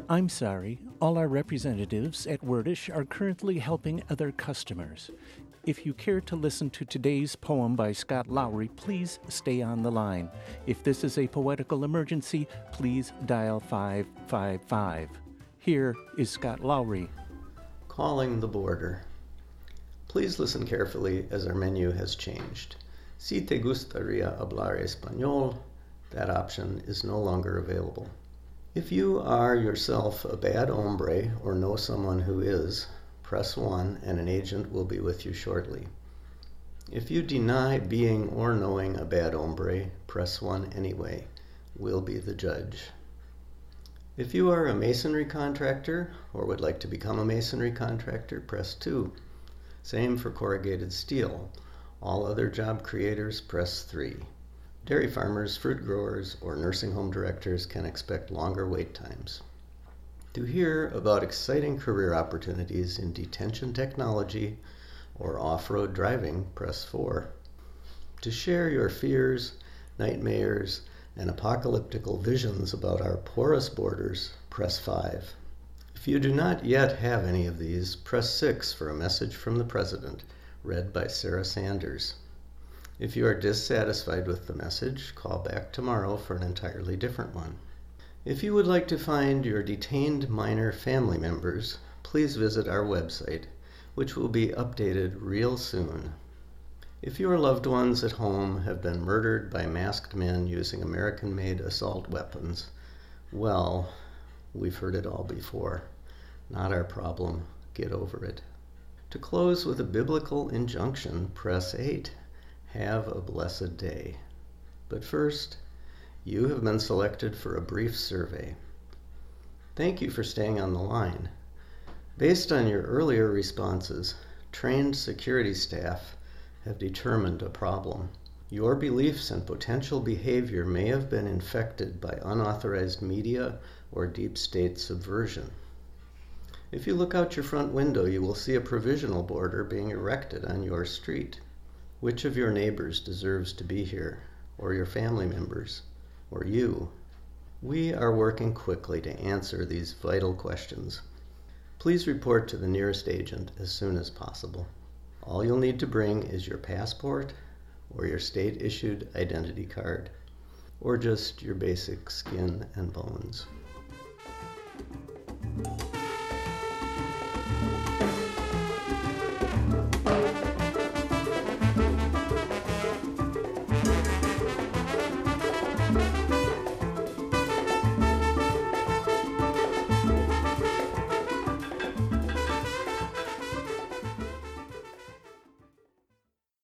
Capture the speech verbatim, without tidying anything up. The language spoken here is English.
I'm sorry, all our representatives at Wordish are currently helping other customers. If you care to listen to today's poem by Scott Lowry, please stay on the line. If this is a poetical emergency, please dial five five five. Here is Scott Lowry. Calling the border. Please listen carefully as our menu has changed. Si te gustaría hablar español, that option is no longer available. If you are yourself a bad hombre or know someone who is, press one and an agent will be with you shortly. If you deny being or knowing a bad hombre, press one anyway. We'll be the judge. If you are a masonry contractor or would like to become a masonry contractor, press two. Same for corrugated steel. All other job creators, press three. Dairy farmers, fruit growers, or nursing home directors can expect longer wait times. To hear about exciting career opportunities in detention technology or off-road driving, press four. To share your fears, nightmares, and apocalyptical visions about our porous borders, press five. If you do not yet have any of these, press six for a message from the President, read by Sarah Sanders. If you are dissatisfied with the message, call back tomorrow for an entirely different one. If you would like to find your detained minor family members, please visit our website, which will be updated real soon. If your loved ones at home have been murdered by masked men using American-made assault weapons, well, we've heard it all before. Not our problem. Get over it. To close with a biblical injunction, press eight. Have a blessed day. But first, you have been selected for a brief survey. Thank you for staying on the line. Based on your earlier responses, trained security staff have determined a problem. Your beliefs and potential behavior may have been infected by unauthorized media or deep state subversion. If you look out your front window, you will see a provisional border being erected on your street. Which of your neighbors deserves to be here, or your family members, or you? We are working quickly to answer these vital questions. Please report to the nearest agent as soon as possible. All you'll need to bring is your passport or your state-issued identity card, or just your basic skin and bones.